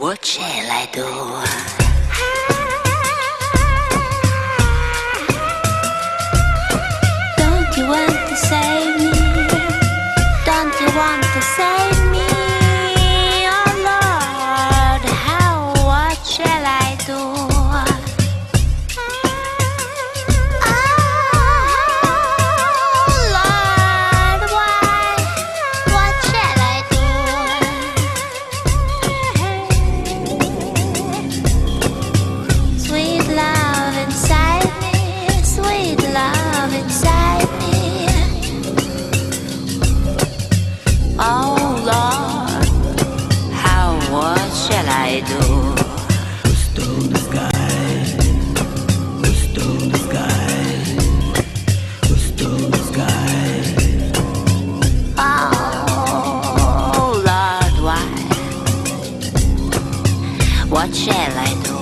What shall I do? Don't you want to save me? Don't you want to save me? Oh Lord, what shall I do? Oh Lord, what shall I do? Who stole the sky? Who stole the sky? Who stole the sky? Oh Lord, what shall I do?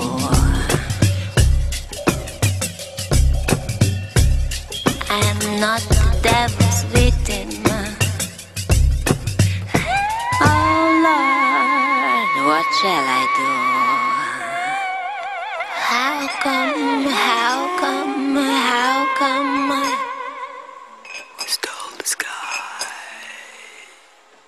I am not the devil's victim. What shall I do? How come